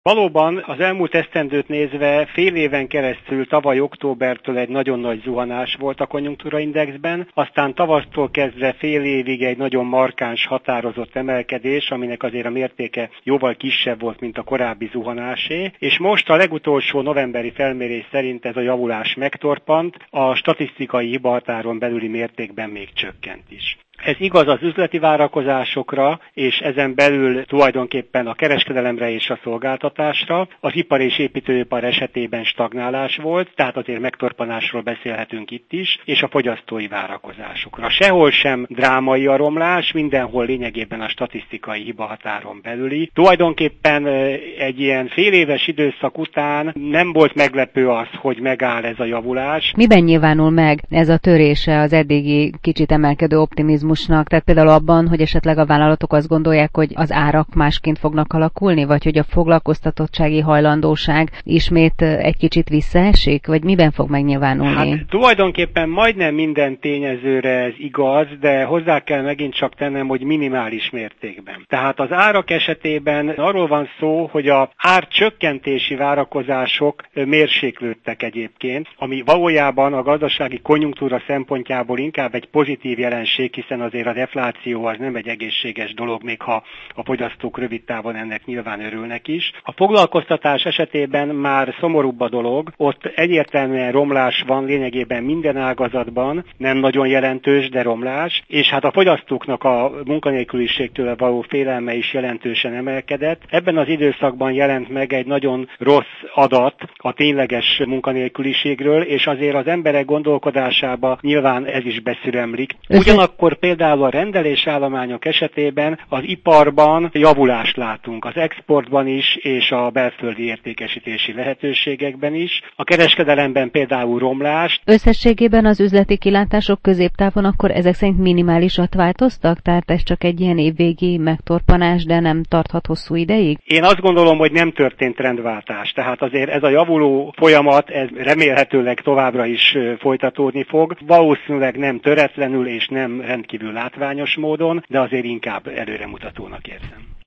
Valóban az elmúlt esztendőt nézve fél éven keresztül tavaly októbertől egy nagyon nagy zuhanás volt a konjunktúraindexben, aztán tavasztól kezdve fél évig egy nagyon markáns, határozott emelkedés, aminek azért a mértéke jóval kisebb volt, mint a korábbi zuhanásé, és most a legutolsó novemberi felmérés szerint ez a javulás megtorpant, a statisztikai hibahatáron belüli mértékben még csökkent is. Ez igaz az üzleti várakozásokra, és ezen belül tulajdonképpen a kereskedelemre és a szolgáltatásra. Az ipar és építőipar esetében stagnálás volt, tehát azért megtorpanásról beszélhetünk itt is, és a fogyasztói várakozásokra. Sehol sem drámai a romlás, mindenhol lényegében a statisztikai hibahatáron belüli. Tulajdonképpen egy ilyen féléves időszak után nem volt meglepő az, hogy megáll ez a javulás. Miben nyilvánul meg ez a törése az eddigi kicsit emelkedő optimizmus? Tehát például abban, hogy esetleg a vállalatok azt gondolják, hogy az árak másként fognak alakulni, vagy hogy a foglalkoztatottsági hajlandóság ismét egy kicsit visszaesik, vagy miben fog megnyilvánulni? Hát tulajdonképpen majdnem minden tényezőre ez igaz, de hozzá kell megint csak tennem, hogy minimális mértékben. Tehát az árak esetében arról van szó, hogy az árcsökkentési várakozások mérséklődtek egyébként, ami valójában a gazdasági konjunktúra szempontjából inkább egy pozitív jelenség, hiszen azért a defláció az nem egy egészséges dolog, még ha a fogyasztók rövid távon ennek nyilván örülnek is. A foglalkoztatás esetében már szomorúbb a dolog, ott egyértelműen romlás van lényegében minden ágazatban, nem nagyon jelentős, de romlás, és hát a fogyasztóknak a munkanélküliségtől való félelme is jelentősen emelkedett. Ebben az időszakban jelent meg egy nagyon rossz adat a tényleges munkanélküliségről, és azért az emberek gondolkodásába nyilván ez is beszüremlik. Ugyanakkor például a rendelésállományok esetében az iparban javulást látunk, az exportban is, és a belföldi értékesítési lehetőségekben is. A kereskedelemben például romlást. Összességében az üzleti kilátások középtávon akkor ezek szerint minimálisat változtak? Tehát ez csak egy ilyen évvégi megtorpanás, de nem tarthat hosszú ideig? Én azt gondolom, hogy nem történt trendváltás. Tehát azért ez a javuló folyamat, ez remélhetőleg továbbra is folytatódni fog. Valószínűleg nem töretlenül és nem rendkívül látványos módon, de azért inkább előremutatónak érzem.